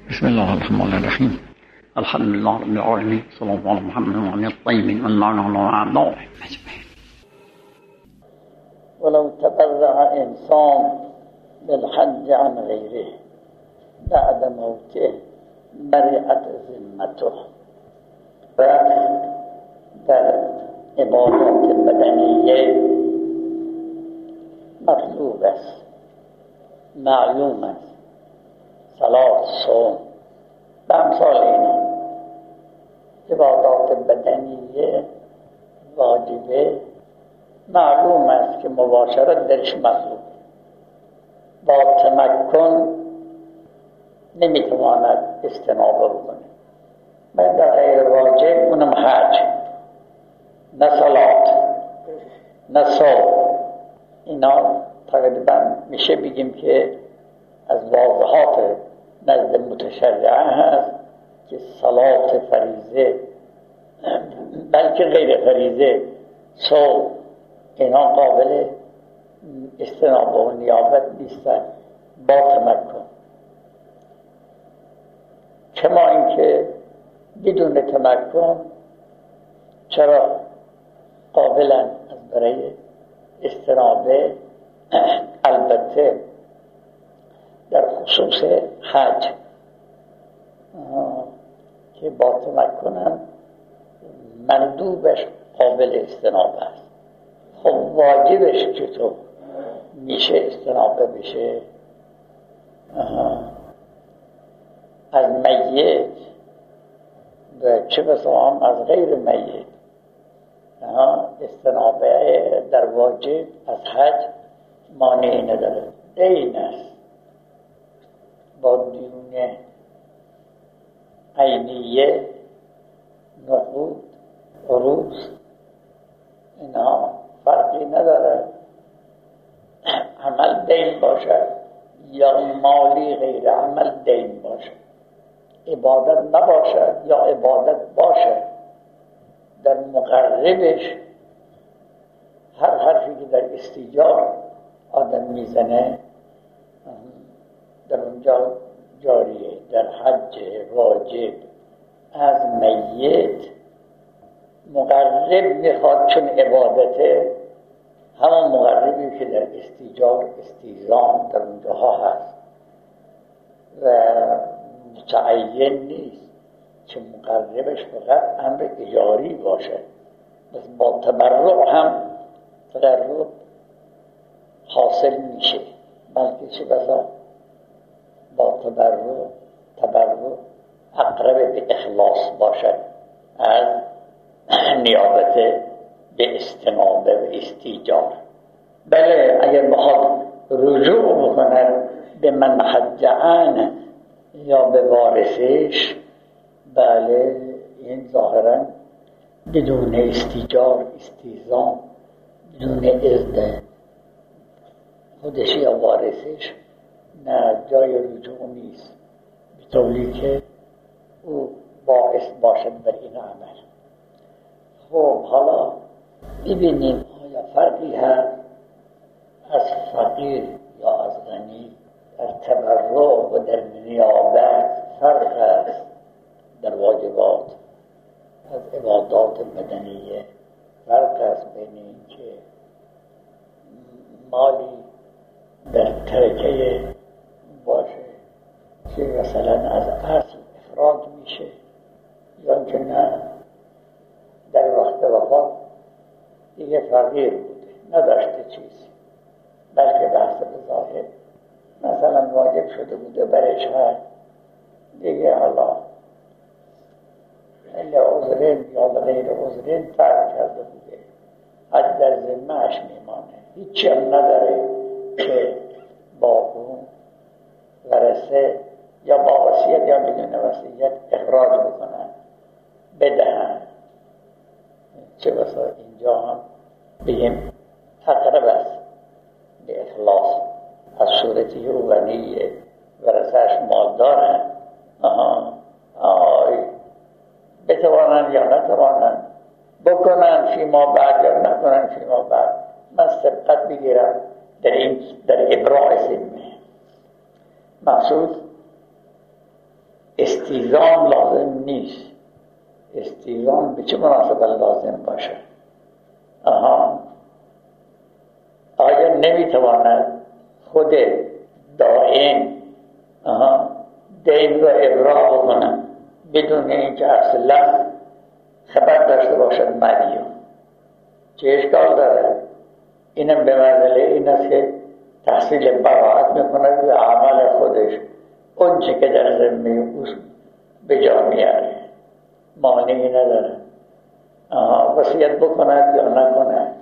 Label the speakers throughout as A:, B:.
A: بسم الله الرحمن الرحیم. الحمد لله رب العالمین، صلی الله علی محمد و علی الطیبین و المعنى اعضاء اجمعین. ولو تبرع انسان بالحج عن غیره بعد موته برئت ذمته. در عبادات بدنیه مطلوب است، معلوم است، صلات، صوم و امثال اینا. عبادات بدنیه واجبه، معلوم است که مباشرت درش مطلوب. با تمکن نمیتواند استنابه بکنه. من در غیر واجب اونم حج، نه صلات، نه صوم، اینا تقریبا میشه بگیم که از واضحات نزد متشرعه هست که صلات فریضه بلکه غیر فریضه، صوم، اینا قابل استنابه و نیابت نیستن با تمکن. کما اینکه بدون تمکن چرا قابلن از برای استنابه، البته در خصوص حج که با تمکنن مندوبش قابل استنابه است. خب واجبش چطور میشه استنابه بشه؟ از میت و چه بسا هم از غیر میت. استنابه در واجب از حج مانعی نداره. دین است، با دیون عینیه، نقود، عروض، اینا فرقی نداره. عمل دین باشه یا مالی غیر عمل دین باشه، عبادت نباشه یا عبادت باشه، در مقربش هر حرفی که در استیجار آدم میزنه در اونجا جاریه. در حج واجب از میت مقرب میخواد، چون عبادته، همون مقربی که در استیجار، استیزان در اونجاها هست و متعین نیست که مقربش فقط امر اجاری باشه. بس با تبرع هم تقرب حاصل میشه، بلکه چه بسا با تبرع اقرب به اخلاص باشد از نیابت به استنابه و استیجار. بله اگر بخواد رجوع بکنه به من حج عنه یا به وارثش، بله این ظاهرا بدون استیجار، استیزان، بدون اذن خودش یا وارثش، نه جای رجوع نیست، به طوری که او باعث باشد بر این عمل. خب حالا ببینیم آیا فرقی هست از فقیر یا از غنی در تبرع و در نیابت؟ فرق است در واجبات از عبادات بدنیه. فرق است بین این که مالی در ترکه باشه که مثلا از اصل افراد میشه، یا که نه در وقت وفات دیگه فقیر بوده، نداشته چیزی، بلکه بحث به ظاهر مثلا واجب شده بوده برش ها دیگه، حالا عذرین یا غیر عذرین ترک کرده بوده، حج در ذمه‌اش میمانه، هیچی هم نداره که با اون ورثه یا با وصیت یا بدون وصیت اخراج بکنن بدهن. چه بسا اینجا هم بگیم اقرب است به اخلاص، از صورتی او غنیه ورثه‌اش مال دارن، بتوانن یا نتوانن، بکنن فیما بعد یا نکنن فیما بعد. من سبقت بگیرم در ابراع ذمه. مقصود استیزان لازم نیست. استیزان به چه مناسبت لازم باشه؟ آیا نمیتواند خود دائم دین رو ابراء بکنه بدون اینکه اصلا خبر داشته باشد مدیون؟ چه اشکال داره؟ اینم به منزله این است که تحصیل براعت میکنه به عمل خودش اون چه که در ذمه اوست به جا میاره، مانعی نداره. وصیت بکند یا نکند،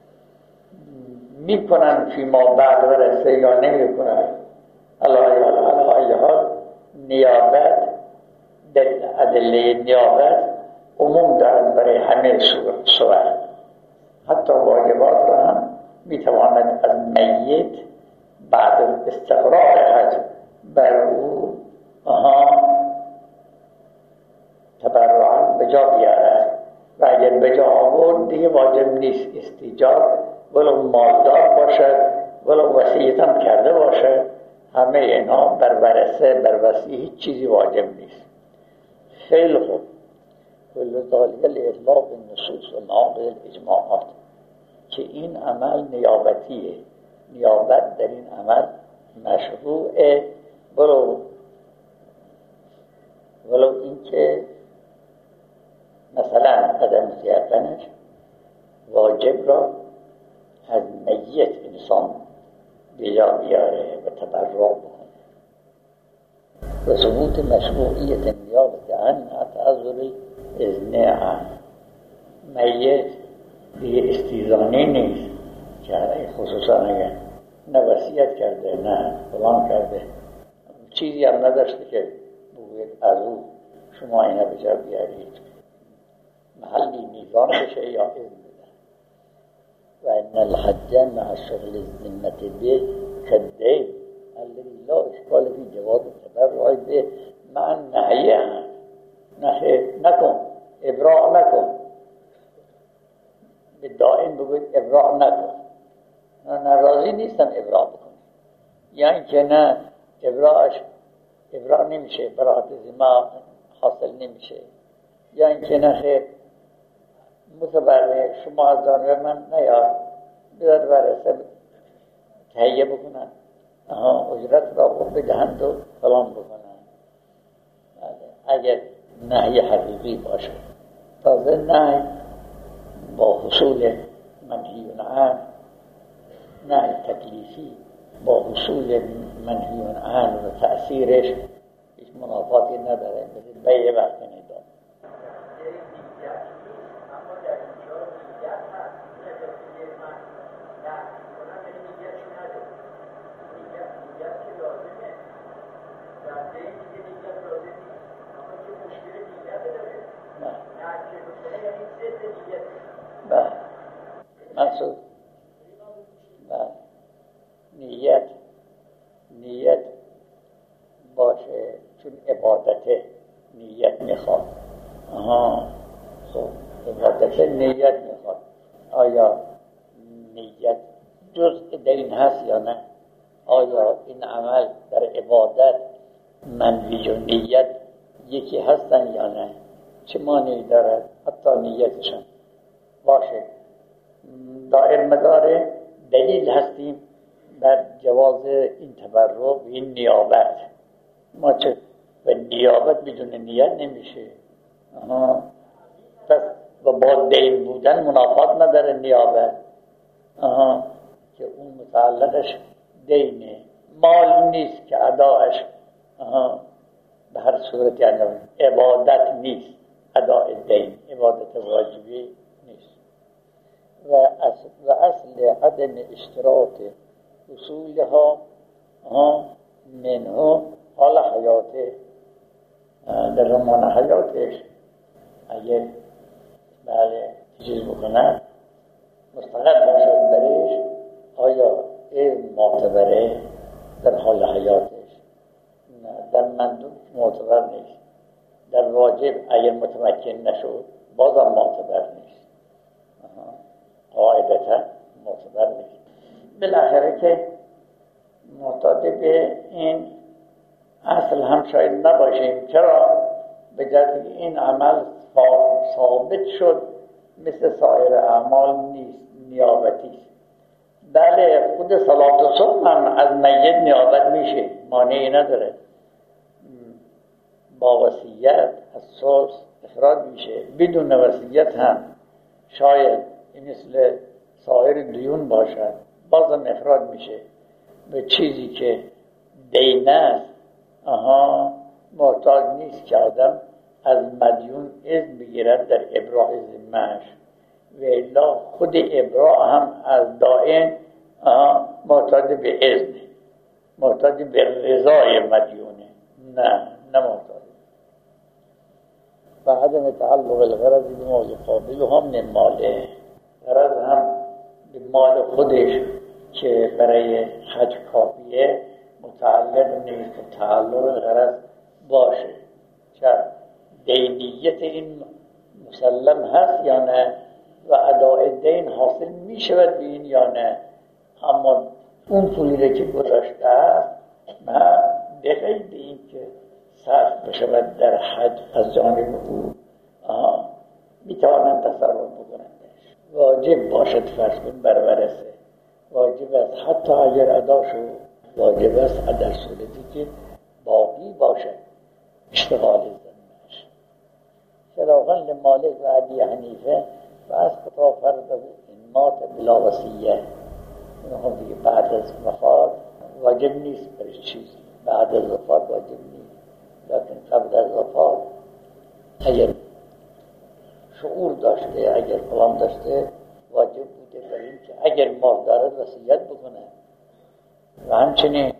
A: میکنن فیما بعد برسه یا نمیکنن. علی حال نیابت در ادله نیابت عموم دارد برای همه صور، حتی واجبات را هم میتواند از میت بعد از استقرار حج بر او تبرعا به جا بیارد و اگر به جا آورد دیگه واجب نیست استیجاب، ولو مالدار باشد ولو وصیت هم کرده باشد، همه اینا بر ورثه بر وصی هیچ چیزی واجب نیست. خیلی خوب. ولذالک لاطلاق النصوص و ناقض الاجماعات که این عمل نیابتیه، نیابت در این عمل مشروعه، ولو اینکه مثلا عدم کردنش واجب را از میت انسان بجا بیاره و تبرع بکنه. و ثبوت مشروعیت نیابت عنها تعذر اذن عنه. میت دیگه استیزانی نیست که خصوصا اگر نه وصیت کرده نه فلان کرده، چیزی هم نداشته که بگوید از او شما اینا به جا بیارید، محلی میزان بشه یا اذن بده. و ان الحج مع شغل الذمة به كالدين الذي لا اشکال فی جواز التبرع به مع النهی عنه. نکن، ابراع نکن، به دائم بگوید ابراع نکن. نه راضی نیستم ابراع بکنی، یعنی که نه ابراع نمیشه، براعت ذمه حاصل نمیشه، یعنی که نه خیر متبرع شما از جانب من نیار، بیاد ورثه تهیه بکنن، اجرت را بدهند و فلان بکنن. اگر نهی حقیقی باشه، تازه نهی با حصول منهی عنه، نهی تکلیفی با حصول منهی عنه و تأثیرش هیچ منافاتی نداره، مثل بیع وقت نداره. منصور نیت باشه، چون عبادت نیت میخواد. خب عبادت نیت میخواد. آیا نیت جزء دین هست یا نه؟ آیا این عمل در عبادت منوی و نیت یکی هستن یا نه؟ چه مانعی دارد حتی نیتشان باشه؟ دائر مدار دلیل هستیم بر جواز این تبرع و این نیابت. ما چه و نیابت بدون نیت نمیشه. پس و با دین بودن منافات نداره نیابت، که اون متعلقش دینه، مال نیست که اداش به هر صورتی انجام، عبادت نیست، اداء دین عبادت واجبی نیست. و اصل عدم اشتراط اصولها منه حال حیاته، در زمان حیاتش اگه چیز بکنن مستقل باشد برش، آیا این معتبره در حال حیاتش؟ نه، در مندوب معتبر نیست، در واجب اگر متمکن نشد بازم معتبر نیست، قاعدتا معتبر نیست. بالاخره که معتاد به این اصل هم شاید نباشیم. چرا؟ به جهتی این عمل ثابت شد مثل سایر اعمال نیست، نیابتی است. بله خود صلات و صبح هم از میت نیابت میشه، مانعی نداره، با وصیت از ثلث اخراج میشه. بدون وصیت هم شاید مثل سایر دیون باشد، بازم اخراج میشه. به چیزی که دین است محتاج نیست که آدم از مدیون اذن بگیرد در ابراء ذمه‌اش، و الا خود ابراء هم از دائن محتاج به اذن، محتاج به رضای مدیونه، نه محتاج. و عدم تعلق الغرض بما یقابله هم من ماله، غرض هم به مال خودش که برای حج کافیه متعلق نیست که تعلق غرض باشه. چرا؟ دینیت این مسلم هست یا نه، و اداء دین حاصل می شود به این یا نه. اما اون پولی که گذاشته است نه به غیر این که صرف بشود در حج از جانب او می توانند تصرف بکنندش. واجب باشد فرض کن بر ورثه، واجب است حتی اگر ادا شد، واجب است در صورتی که باقی باشد اشتغال زنش. خلافاً لمالک و ابی حنیفه و از قطع فرض این مات بلا وصیه، اون دیگه بعد از وفات واجب نیست برای چیزی، بعد از وفات واجب نیست، لیکن قبل از وفات اگر شعور داشته، اگر قلم داشته، واجب بوده برای این که اگر مال دارد وصیت بکنه. و همچنین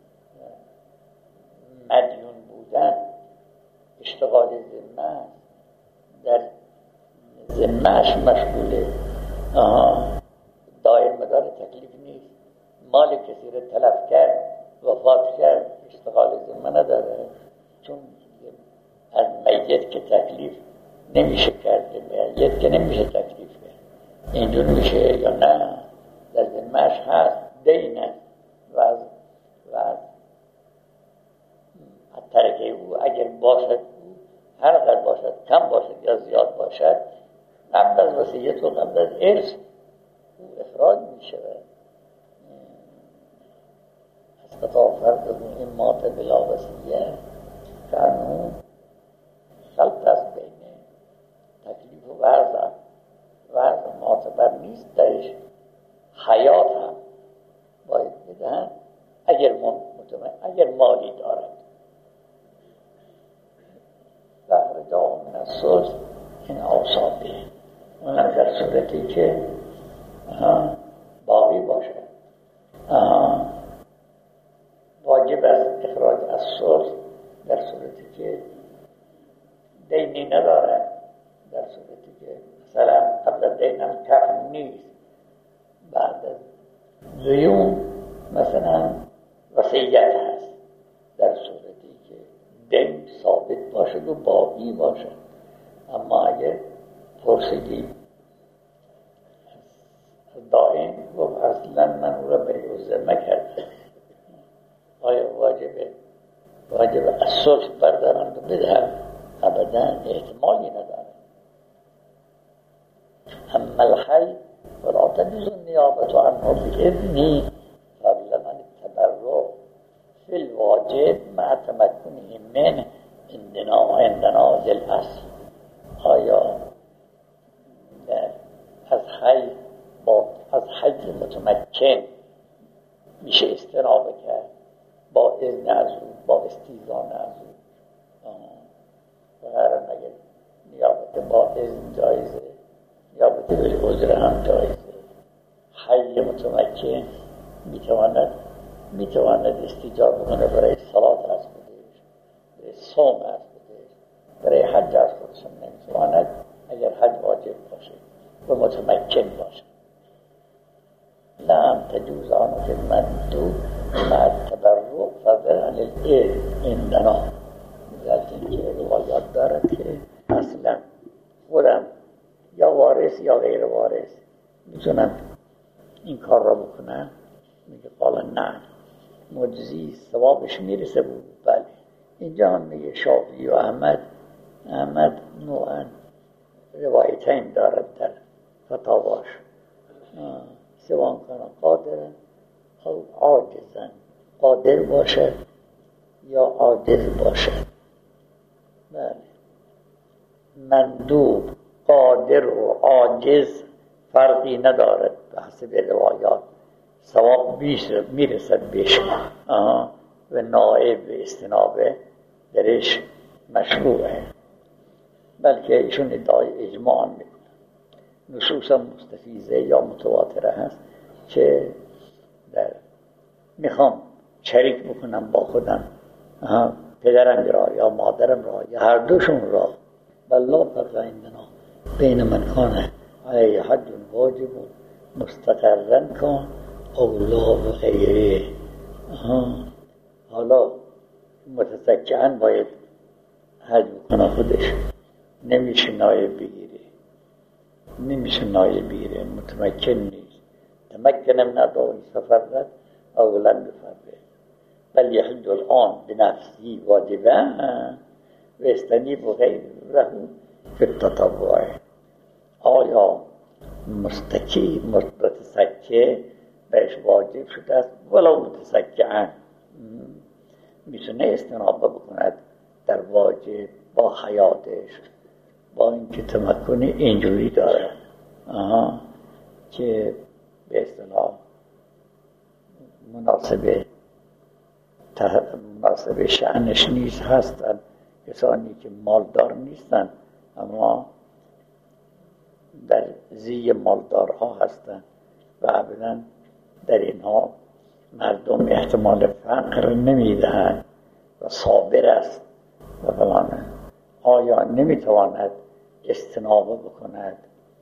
A: مدیون بودن اشتغال ذمه در ذمه‌اش مشغوله، دائم مدار تکلیف نیست. مال کسی رو تلف کرد، وفات کرد، اشتغال ذمه نداره، چون از میت که تکلیف نمیشه کرد، میت که نمیشه تکلیف کرد، اینجور میشه یا نه؟ در ذمه‌اش هست، دینه و از ترکه او اگر باشد، هر قدر باشد، کم باشد یا زیاد باشد، قبل از وصیت و قبل از ارث او اخراج می شود. از قطع فرض این مات بلا وصیه قانون خلط است بین تکلیف و وضع معتبر نیست درش. حیات هم باید بدهن اگر مالی دارد. رجاء من الثلث این اوصافه، اونم در صورتی که باقی باشه. واجب است اخراج از ثلث در صورتی که دینی نداره، در صورتی که مثلا قبل دینم کفن نیست، بعد از دیون مثلا وصیت هست، در صورتی که دین ثابت باشد و باقی باشد. اما اگر پرسیدی دائم گفت اصلا من او را به ذمه کردم، آیا واجب از ثلث بردارم و بدهم؟ ابدا احتمالی ندارم. اما الحی ولا تجوز النیابة عنه بإذنه فضلا عن التبرع في الواجب مع تمكنه منه عندنا للأصل. آیا از حی متمکن میشه استنابه کرد با اذن از او، با استیزان از او؟ و مگر نیابت با اذن جایزه، نیابت بالعذر هم جایزه. حی متمکن میتواند استیجاب کنه برای صلات از خودش، برای صوم از خودش، برای حج از خودش نمیتواند اگر حج واجب باشه و متمکن باشه. لم تجوز آنه که مندوب مع تبرع فضل عن الإذن عندنا. لیکن که روایات دارد که اصلا خودم یا وارث یا غیر وارث میتونم این کار را بکنم. میگه قال نه، مجزی ثوابش میرسه بود. بله اینجا هم میگه شافعی و احمد نوعا روایتین دارد در فتاواش، سوان کنن قادرن او عاجزن، قادر باشد یا عاجز باشد. بله، مندوب قادر و عاجز فرقی ندارد به حسب روایات، ثواب میرسد بهش و نائب و استنابه درش مشروعه، بلکه ایشون ادعای اجماع میکنه. نصوص مستفیضه یا متواتره هست که در میخوام شریک بکنم با خودم پدرم را یا مادرم را یا هر دوشون را، والله فرق عندنا بین من کان علیه حد واجب مستقرن کن اولا و غیره. حالا متسکعن باید حج بکنه خودش، نمیشه نایب بگیره، متمکن نیست. تمکنم نداری سفرت اولا بفرده بل یحج الان بنفسی واجبه و استنیب و غیره فی التطوع. آیا متسکه بهش واجب شده است ولو متسکعن، میتونه استنابه بکند در واجب با حیاتش، با اینکه تمکن اینجوری داره که به اصطلاح مناسب شأنش نیست. هستن کسانی که مالدار نیستن اما در زی مالدارها هستن و ابداً در اینها مردم احتمال فقر نمیدهند و صابر است و فلانه. آیا نمیتواند استنابه بکند؟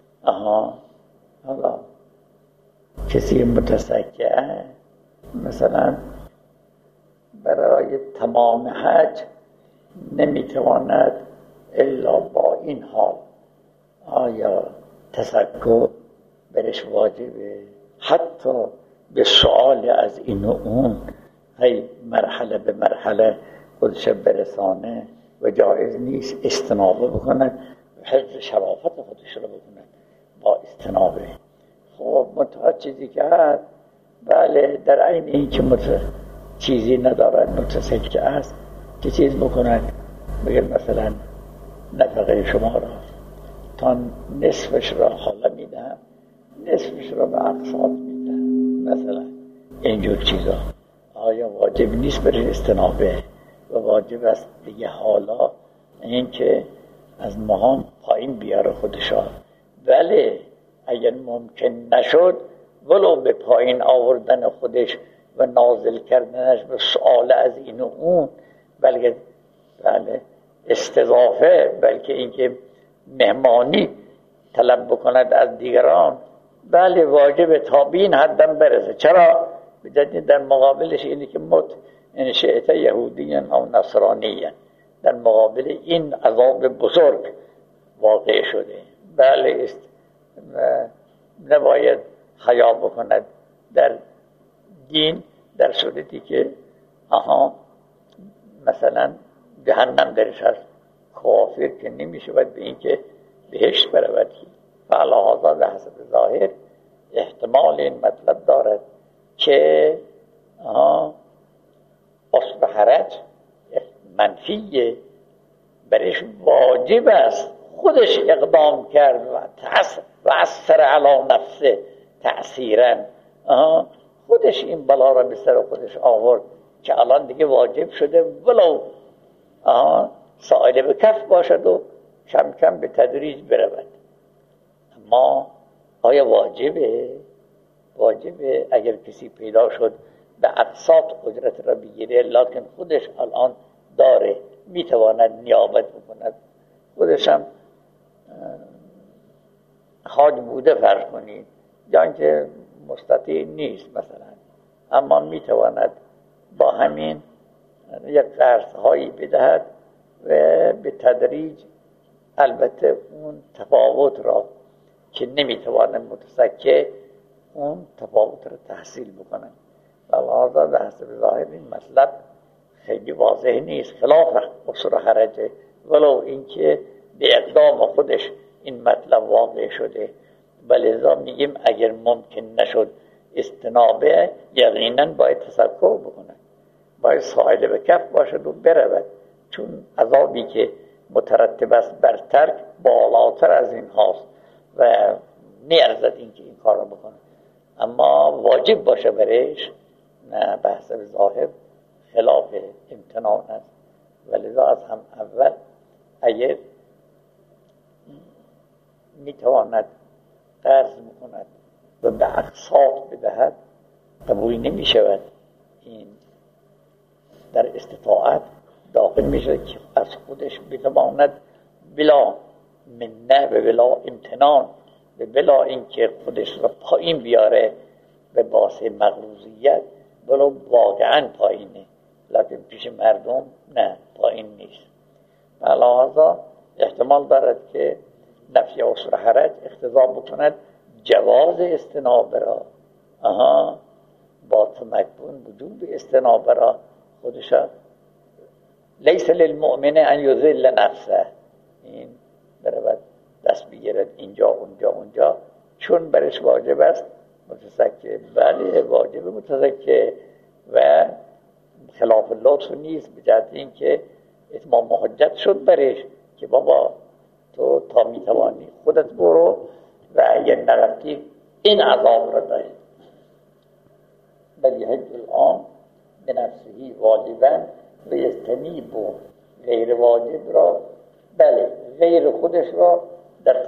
A: حالا کسی متسکه مثلا برای تمام حج نمیتواند الا با این حال، آیا تسکه برش واجبه؟ حتی به سؤال از این و اون هی مرحله به مرحله خودش برسانه و جایز نیست استنابه بکند، حفظ شرافت خودش رو بکند با استنابه. خب منتها چیزی که هست، بله در عین این که چیزی ندارد متسکه است که چیز بکند، بگه مثلا نفقه شما را تا نصفش را حالا میدهم، نصفش را به اقساط میدهم مثلا اینجور چیزا. آیا واجب نیست برای استنابه و واجب است دیگه حالا این که از مهان پایین بیاره خودشا؟ بله اگر ممکن نشد ولو به پایین آوردن خودش و نازل کردنش به سؤال از این و اون، بلکه بله استضافه، بلکه اینکه مهمانی طلب بکند از دیگران، بله واجب تابین حدم برسه. چرا؟ بدید در مقابلش اینه که ان شئت یهودیاً او نصرانیاً، در مقابل این عذاب بزرگ واقع شده. بله نباید حیا بکند در دین، در صورتی که مثلا جهنم درش هست، کافر که نمیشه باید به این که بهشت برود. فعلا به حسب ظاهر احتمال این مطلب دارد که اصل حرج منفیه، برش واجب است خودش اقدام کرد و اثر علی نفسه تأثیراً، خودش این بلا را به سر خودش آورد که الان دیگه واجب شده، ولو سائل به کف باشد و کم کم به تدریج برود. اما آیا واجبه اگر کسی پیدا شد به اقساط اجرت را بگیره، لکن خودش الان داره، میتواند نیابت بکند، خودش هم حاج بوده فرض کنید، یا که مستطیع نیست مثلا، اما میتواند با همین یک قرض هایی بدهد و به تدریج البته اون تفاوت را که نمیتواند متسکه اون تفاوت را تحصیل بکنه. و لحاظا به حسب ظاهر این مطلب خیلی واضح نیست، خلاف اصول حرجه، ولو اینکه به اقدام خودش این مطلب واقع شده. ولذا میگیم اگر ممکن نشد استنابه، یقینا باید تسکر بکنه، باید سائل به کف باشد و برود، چون عذابی که مترتب است بر ترک بالاتر از این هاست و نیارزد اینکه این کار رو بکنه. اما واجب باشه برش، نه، به حسب ظاهر خلاف امتنان است. ولذا از هم اول اگر میتواند قرض میکند و به اقساط بدهد، قبول نمی شود. این در استطاعت داخل میشه که از خودش بتواند بلا منه و بلا امتنان و بلا اینکه خودش را پایین بیاره به واسه مغروضیت، بلا واقعا پایینه، لکن پیش مردم نه، پایین نیست. لحاظا احتمال دارد که نفی اصول حرج اقتضا بکند جواز استناب را، با تمکن وجود استناب را خودش لیس للمؤمن ان یذل نفسه، این برود دست بگیرد اینجا اونجا، چون برش واجب است متزکه. بله واجب متزکه و خلاف لطف نیست، به جهت این که اتمام حجت شد برش که بابا تو تا میتوانی خودت برو و اگر نرفتی این عذاب را داری. بل یحج الان به نفسهی واجبا و یجتنب غیر واجب را، بله غیر خودش را در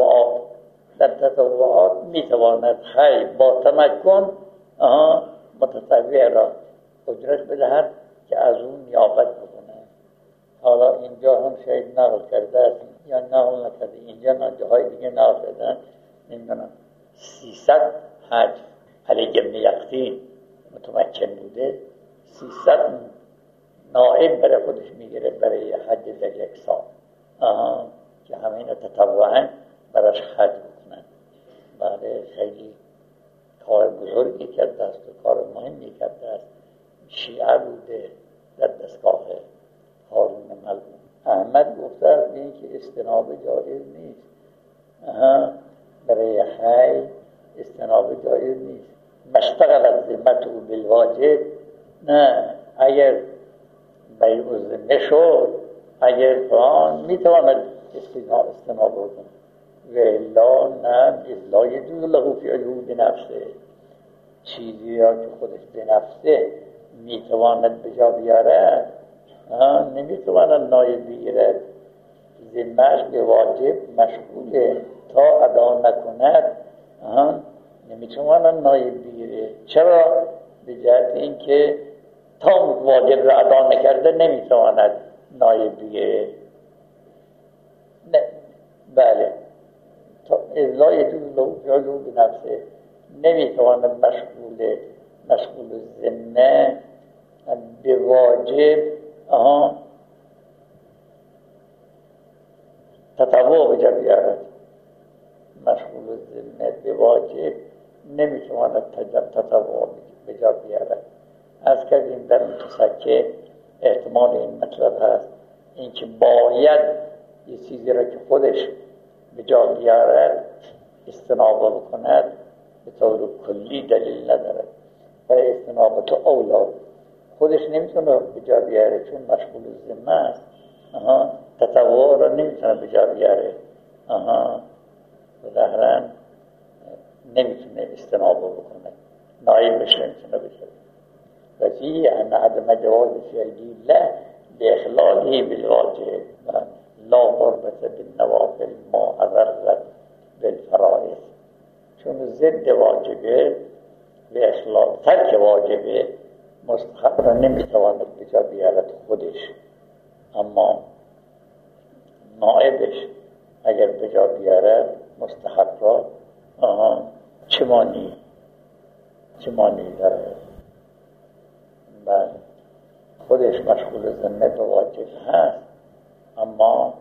A: تطوعات میتواند خیر با تمکن متطوع را اجرت بدهد که از اون نیابت بکنه. حالا اینجا هم شاید نقل کرده است یا نقل نکرده، اینجا نه جاهای دیگه نقل کردن، نمیدونم 300 حج علی ابن یقطین متمکن بوده، 300 نائب برای خودش میگیره برای حج در یک سال، که همین تطوعاً براش حج بکنن. بله خیلی کار بزرگی کرده است و کار مهمی کرده است. شیعه بوده در دستگاه هارون ملعون. احمد گفته است این که استناب جایز نیست، برای حی استناب جایز نیست. مشتغلت ذمت او بالواجب، نه، اگر بیع و ذمه شد، اگر فران میتواند استناب بکنه، و الا نه، الا یجوز له فی عیوب نفسه، چیزی را که خودش به نفسه میتواند به جا بیارد نمیتواند نایب بگیرد. ذمه‌اش به واجب مشغوله، تا ادا نکند نمیتواند نایب بگیره. چرا؟ به جهت اینکه تا واجب را ادا نکرده نمیتواند نایب بگیره. بله، الا یجوز له فی عیوب نفسه، نمیتواند مشغول ذمه به واجب تطوع به جا بیارد. مشغول ذمه به واجب نمیتواند تطوع به جا بیارد. از کردیم در متسکه احتمال این مطلب هست، اینکه باید یه چیزی را که خودش به جا بیارد استنابه بکند، به طور کلی دلیل ندارد. برای استنابه اولاد خودش نمیتونه به جا بیاره چون مشغول ذمه است، تطوع را نمیتونه به جا بیاره، و ظاهراً نمیتونه استنابه بکنه، نایبش نمیتونه بشه. و فیه ان عدم جواز فعلی الله باخلاله بالواجب لا قربت بالنوافل ما اضرت بالفرائض، چون ضد واجبه به اخلال ترک واجبه مستحب را نمیتواند به جا بیارد خودش، اما نائبش اگر به جا بیارد مستحب را چه مانی داره. بله خودش مشغول ذمه به واجب هست، اما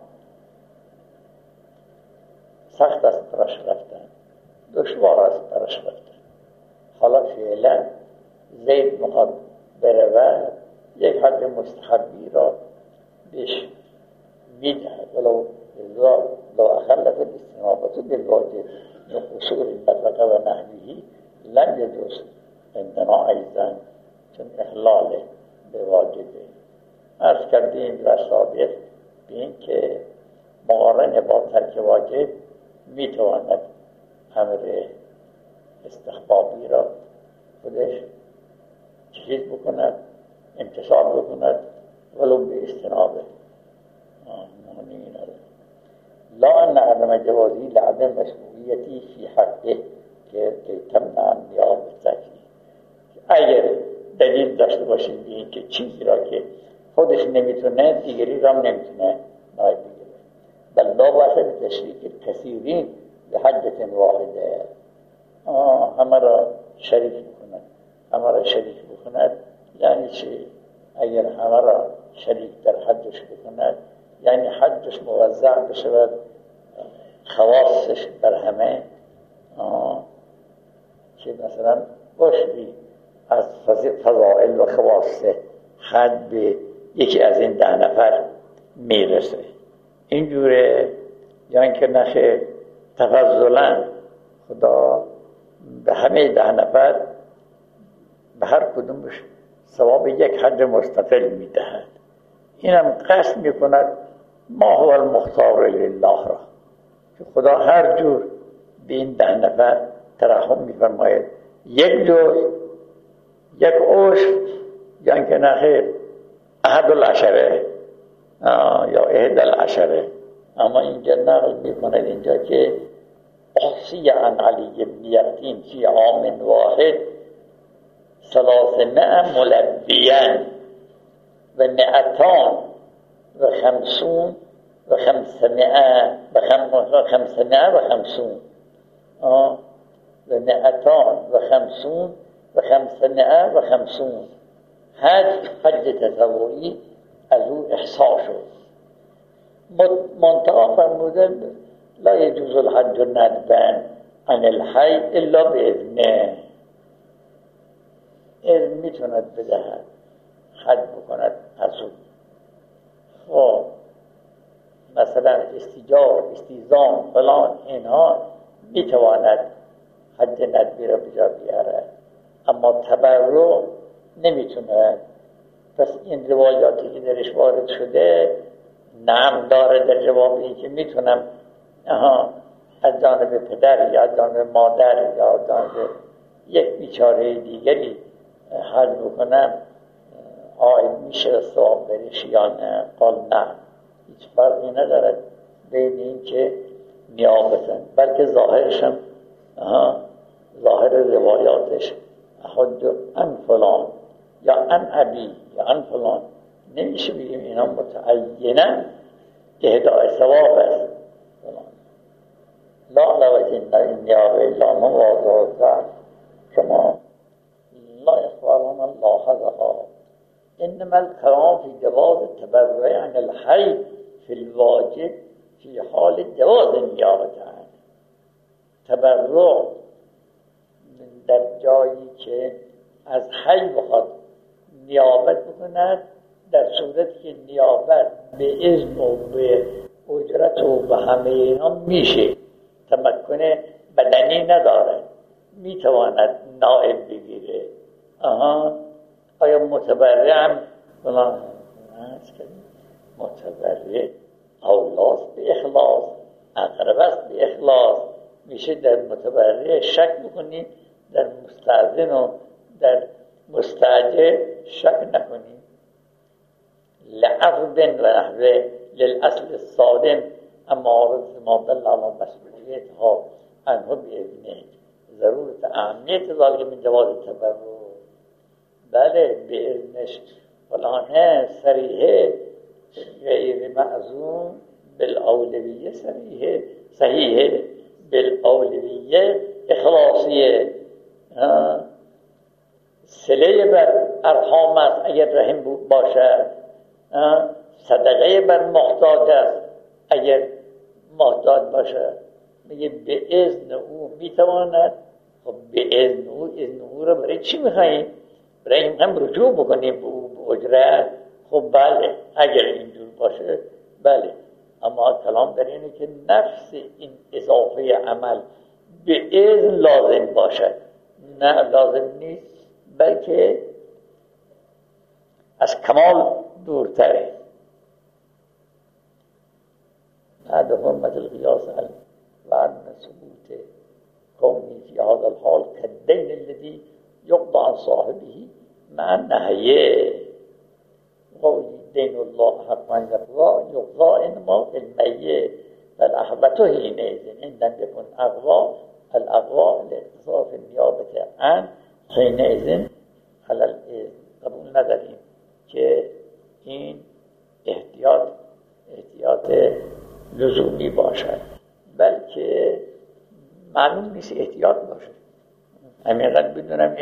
A: سخت است برش رفتن، دشوار است برش رفتن. حالا فعلا زید میخواد برود یک حد مستحبی را بهش میدهد ولو لو اخلت الاستنابت بالواجب من قصور المطلقه و نحویه لم يجوز عندنا ایضا، چون اخلال به واجبه. عرض کردیم و ثابت به این که مقارن با ترک واجب میتواند امر استحبابی را خودش چیز بکند، امتصال بکند ولو به استنابه. معنی نداره. لا ان عدم جوازی لعدم مشروعیتی فی حقه که تمنع نیابت. اگر دلیل داشته باشید به این که چیزی را که خودش نمیتونه دیگری را نمیتونه نایب بگیره، بل لا واسه تشریک کثیرین به حدت واحده، همه را شریک بکند. همه را شریک بکند یعنی چی؟ اگر همه را شریک در حدش بکند یعنی حدش موزع بشود، خواصش بر همه، که مثلا عشری از فضائل و خواص حد به یکی از این 10 نفر میرسه. اینجوره یا اینکه نخیر تفضلا خدا به همه 10 نفر به هر کدومش ثواب یک حد مستقل میدهد. اینم قصد میکند ما هو المختار لله را، که خدا هر جور به این 10 نفر ترحم میفرماید، یک جور یک عشر یا اینکه نخیر احد العشره یا احد العشره. اما اینجا نقل میکند اینجا که احصی عن علی بن یقین فی عام واحد 300 ملبیا و 250 و 500 و 550 و 250 و 550 حج تطوعی از او احصا شد. منتها فرمودن لا يجوز الحج ندبا عن الحي الا باذنه. اذن میتوند بدهد حج بکند از او. خب مثلا استیجار، استیزان، فلان اینها میتواند حج ندبی را بجا بیاره، اما تبرع نمیتونه. پس این روایاتی که درش وارد شده نعم داره در جوابی که میتونم از جانب پدر یا از جانب مادر یا از جانب یک بیچاره دیگری حج بکنم، آیا میشه ثواب برش یا نه؟ قال نه، هیچ فرقی ندارد بین این که نیابتن، بلکه ظاهرشم ظاهر روایاتش حج ان فلان یا ان ابی یا ان فلان، نمیشه بگیم اینا متعینن اهداء ثواب است. لا علاوه این نیابه الا مواضعات کما لا يخبرون الله هذا. انما الكلام في جواز التبرع عن الحي في الواجب في حال جواز النيابه عنه. تبرع در جایی که از حی بخواد نیابت بکند، در صورتی که نیابت به اذن و به اجرت و به همه اینا میشه، تمکن بدنی نداره، میتواند نائب بگیره. آیا متبرع هم متبرع اولاست به اخلاص، اقرب است به اخلاص، میشه در متبرع شک بکنید، در مستأذن و در مستأجر شک نکنید. لعفو و نحوه للأصل الصادم اما عارض ما دل على مسئولیتها عنه بإذنه. ضرورت اهمیت ذلك من جواز التبرع، بله بإذنش، والآن صریحه غیر معزوم بالاولویه، صحیحه بالاولویه اخلاصیه. صله بر ارحام است اگر رحم باشد، صدقه بر محتاج است اگر محتاج باشد. میگه به اذن او میتواند. خب به اذن او را برای چی میخواییم؟ برای این هم رجوع بکنیم به او، به اجرت، خب بله اگر اینجور باشه بله، اما کلام در اینه که نفس این اضافه عمل به اذن لازم باشد، نه لازم نیست، بلکه از کمال دورتره. بعد حرمت القیاس و عدم ثبوت کونی فی هذا الحال کالدین الذی یقضى عن صاحبه مع النهی قولی دین الله حق من یقضى انما المیت فالاحوط حینئذ ان لم یکن اقضى الاقضى لاختصاص النیابة عن حینئذ علی الاذن. قبول نداریم که این احتیاط لزومی باشد، بلکه معلوم نیست احتیاط باشه. عمیقا بدونم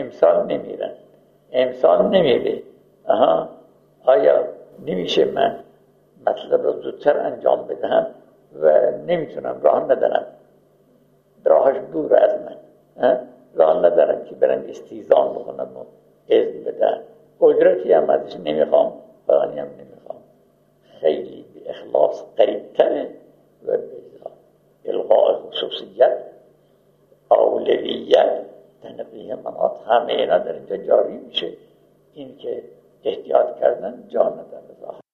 A: امسال نمیره. آیا نمیشه من مطلب رو زودتر انجام بدهم و نمیتونم، راه ندارم، راهش دور از من، راه ندارم که برم استیزان بکنم و اذن بدم، اجرتی هم ازش نمیخوام، فلانی هم نمیخوام، خیلی به اخلاص قریبتره و به الغاء خصوصیت، اولویت، تنقیه مناط، همه اینا در اینجا جاری میشه. این که احتیاط کردن جا نداره.